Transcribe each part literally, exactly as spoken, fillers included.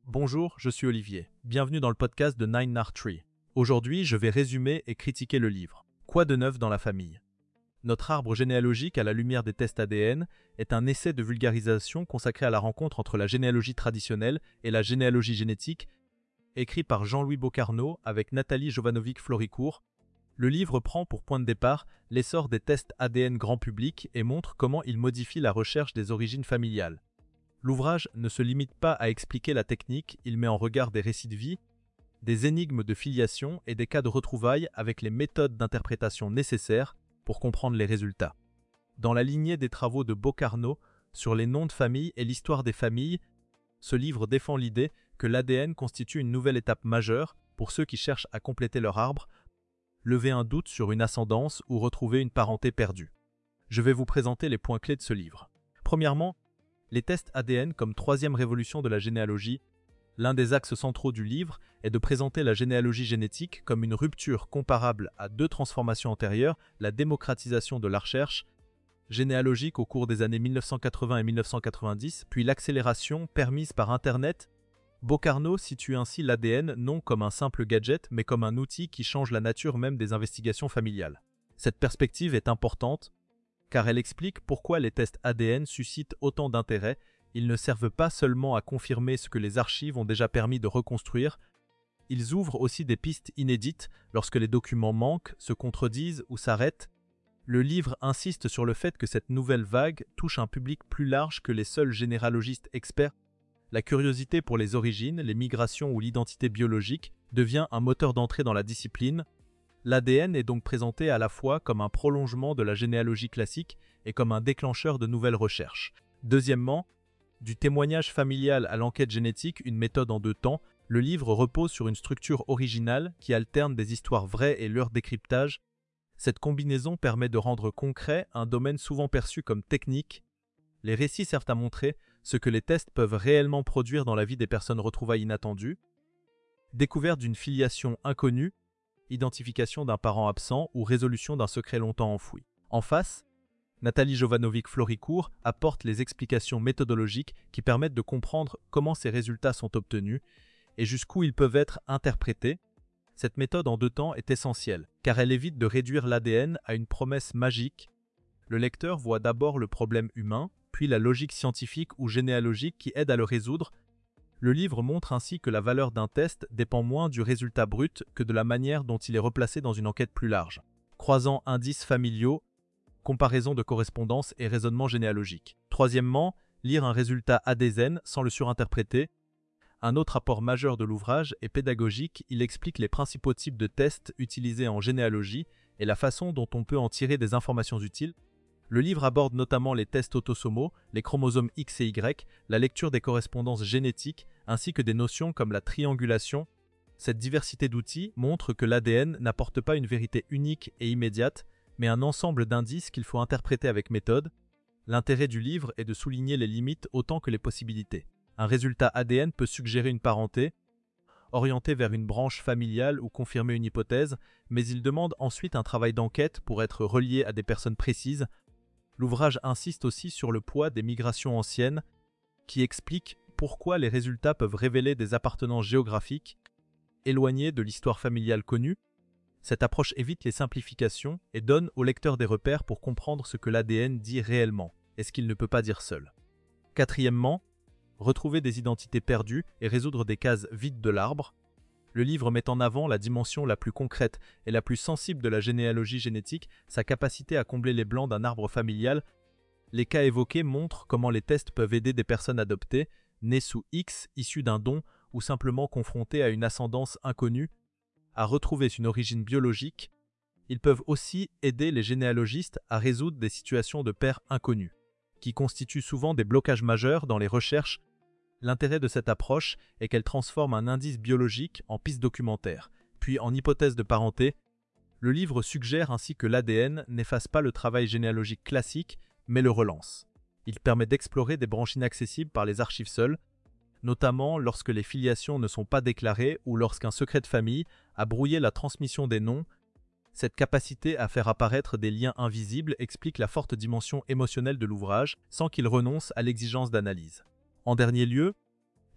Bonjour, je suis Olivier. Bienvenue dans le podcast de Nine Nar Tree. Aujourd'hui, je vais résumer et critiquer le livre. Quoi de neuf dans la famille? Notre arbre généalogique à la lumière des tests A D N est un essai de vulgarisation consacré à la rencontre entre la généalogie traditionnelle et la généalogie génétique, écrit par Jean-Louis Bocarno avec Nathalie Jovanovic-Floricourt. Le livre prend pour point de départ l'essor des tests A D N grand public et montre comment ils modifient la recherche des origines familiales. L'ouvrage ne se limite pas à expliquer la technique, il met en regard des récits de vie, des énigmes de filiation et des cas de retrouvailles avec les méthodes d'interprétation nécessaires pour comprendre les résultats. Dans la lignée des travaux de Bocarno sur les noms de famille et l'histoire des familles, ce livre défend l'idée que l'A D N constitue une nouvelle étape majeure pour ceux qui cherchent à compléter leur arbre, lever un doute sur une ascendance ou retrouver une parenté perdue. Je vais vous présenter les points clés de ce livre. Premièrement, les tests A D N comme troisième révolution de la généalogie. L'un des axes centraux du livre est de présenter la généalogie génétique comme une rupture comparable à deux transformations antérieures, la démocratisation de la recherche généalogique au cours des années mille neuf cent quatre-vingts et mille neuf cent quatre-vingt-dix, puis l'accélération permise par Internet. Bocarno situe ainsi l'A D N non comme un simple gadget, mais comme un outil qui change la nature même des investigations familiales. Cette perspective est importante, car elle explique pourquoi les tests A D N suscitent autant d'intérêt. Ils ne servent pas seulement à confirmer ce que les archives ont déjà permis de reconstruire, ils ouvrent aussi des pistes inédites lorsque les documents manquent, se contredisent ou s'arrêtent. Le livre insiste sur le fait que cette nouvelle vague touche un public plus large que les seuls généalogistes experts. La curiosité pour les origines, les migrations ou l'identité biologique devient un moteur d'entrée dans la discipline. L'A D N est donc présenté à la fois comme un prolongement de la généalogie classique et comme un déclencheur de nouvelles recherches. Deuxièmement, du témoignage familial à l'enquête génétique, une méthode en deux temps, le livre repose sur une structure originale qui alterne des histoires vraies et leur décryptage. Cette combinaison permet de rendre concret un domaine souvent perçu comme technique. Les récits servent à montrer ce que les tests peuvent réellement produire dans la vie des personnes retrouvailles inattendues. Découverte d'une filiation inconnue, identification d'un parent absent ou résolution d'un secret longtemps enfoui. En face, Nathalie Jovanovic-Floricourt apporte les explications méthodologiques qui permettent de comprendre comment ces résultats sont obtenus et jusqu'où ils peuvent être interprétés. Cette méthode en deux temps est essentielle, car elle évite de réduire l'A D N à une promesse magique. Le lecteur voit d'abord le problème humain, puis la logique scientifique ou généalogique qui aide à le résoudre. Le livre montre ainsi que la valeur d'un test dépend moins du résultat brut que de la manière dont il est replacé dans une enquête plus large, croisant indices familiaux, comparaison de correspondance et raisonnement généalogique. Troisièmement, lire un résultat A D N sans le surinterpréter. Un autre apport majeur de l'ouvrage est pédagogique, il explique les principaux types de tests utilisés en généalogie et la façon dont on peut en tirer des informations utiles. Le livre aborde notamment les tests autosomaux, les chromosomes X et Y, la lecture des correspondances génétiques, ainsi que des notions comme la triangulation. Cette diversité d'outils montre que l'A D N n'apporte pas une vérité unique et immédiate, mais un ensemble d'indices qu'il faut interpréter avec méthode. L'intérêt du livre est de souligner les limites autant que les possibilités. Un résultat A D N peut suggérer une parenté, orienter vers une branche familiale ou confirmer une hypothèse, mais il demande ensuite un travail d'enquête pour être relié à des personnes précises. L'ouvrage insiste aussi sur le poids des migrations anciennes, qui explique pourquoi les résultats peuvent révéler des appartenances géographiques éloignées de l'histoire familiale connue. Cette approche évite les simplifications et donne au lecteur des repères pour comprendre ce que l'A D N dit réellement et ce qu'il ne peut pas dire seul. Quatrièmement, retrouver des identités perdues et résoudre des cases vides de l'arbre. Le livre met en avant la dimension la plus concrète et la plus sensible de la généalogie génétique, sa capacité à combler les blancs d'un arbre familial. Les cas évoqués montrent comment les tests peuvent aider des personnes adoptées, nées sous X, issues d'un don ou simplement confrontées à une ascendance inconnue, à retrouver une origine biologique. Ils peuvent aussi aider les généalogistes à résoudre des situations de pères inconnus, qui constituent souvent des blocages majeurs dans les recherches. L'intérêt de cette approche est qu'elle transforme un indice biologique en piste documentaire, puis en hypothèse de parenté. Le livre suggère ainsi que l'A D N n'efface pas le travail généalogique classique, mais le relance. Il permet d'explorer des branches inaccessibles par les archives seules, notamment lorsque les filiations ne sont pas déclarées ou lorsqu'un secret de famille a brouillé la transmission des noms. Cette capacité à faire apparaître des liens invisibles explique la forte dimension émotionnelle de l'ouvrage, sans qu'il renonce à l'exigence d'analyse. En dernier lieu,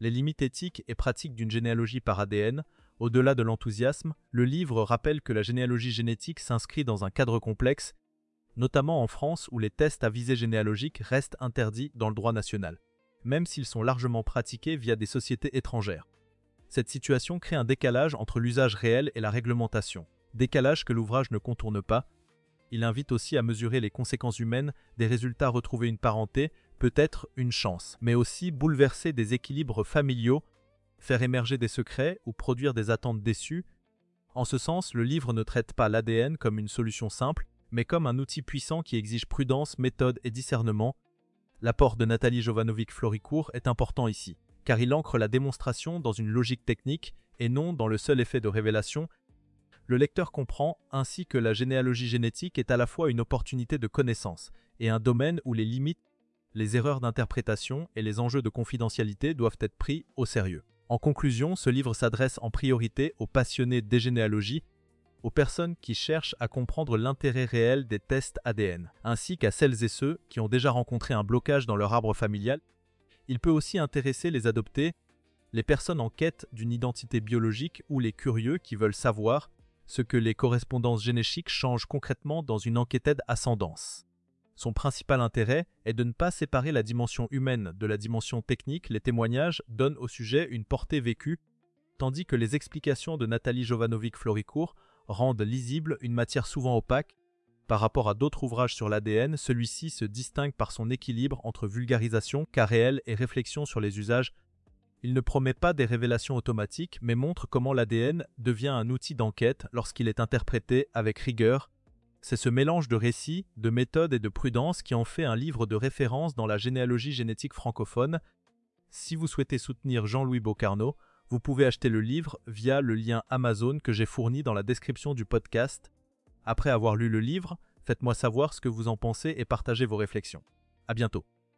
les limites éthiques et pratiques d'une généalogie par A D N. Au-delà de l'enthousiasme, le livre rappelle que la généalogie génétique s'inscrit dans un cadre complexe, notamment en France où les tests à visée généalogique restent interdits dans le droit national, même s'ils sont largement pratiqués via des sociétés étrangères. Cette situation crée un décalage entre l'usage réel et la réglementation, décalage que l'ouvrage ne contourne pas. Il invite aussi à mesurer les conséquences humaines des résultats. Retrouver une parenté peut être une chance, mais aussi bouleverser des équilibres familiaux, faire émerger des secrets ou produire des attentes déçues. En ce sens, le livre ne traite pas l'A D N comme une solution simple, mais comme un outil puissant qui exige prudence, méthode et discernement. L'apport de Nathalie Jovanovic-Floricourt est important ici, car il ancre la démonstration dans une logique technique et non dans le seul effet de révélation. Le lecteur comprend ainsi que la généalogie génétique est à la fois une opportunité de connaissance et un domaine où les limites, les erreurs d'interprétation et les enjeux de confidentialité doivent être pris au sérieux. En conclusion, ce livre s'adresse en priorité aux passionnés des généalogies, aux personnes qui cherchent à comprendre l'intérêt réel des tests A D N, ainsi qu'à celles et ceux qui ont déjà rencontré un blocage dans leur arbre familial. Il peut aussi intéresser les adoptés, les personnes en quête d'une identité biologique ou les curieux qui veulent savoir ce que les correspondances génétiques changent concrètement dans une enquêted ascendance. Son principal intérêt est de ne pas séparer la dimension humaine de la dimension technique. Les témoignages donnent au sujet une portée vécue, tandis que les explications de Nathalie Jovanovic-Floricourt rendent lisible une matière souvent opaque. Par rapport à d'autres ouvrages sur l'A D N, celui-ci se distingue par son équilibre entre vulgarisation, cas réel et réflexion sur les usages. Il ne promet pas des révélations automatiques, mais montre comment l'A D N devient un outil d'enquête lorsqu'il est interprété avec rigueur. C'est ce mélange de récits, de méthodes et de prudence qui en fait un livre de référence dans la généalogie génétique francophone. Si vous souhaitez soutenir Jean-Louis Bocarno, vous pouvez acheter le livre via le lien Amazon que j'ai fourni dans la description du podcast. Après avoir lu le livre, faites-moi savoir ce que vous en pensez et partagez vos réflexions. À bientôt.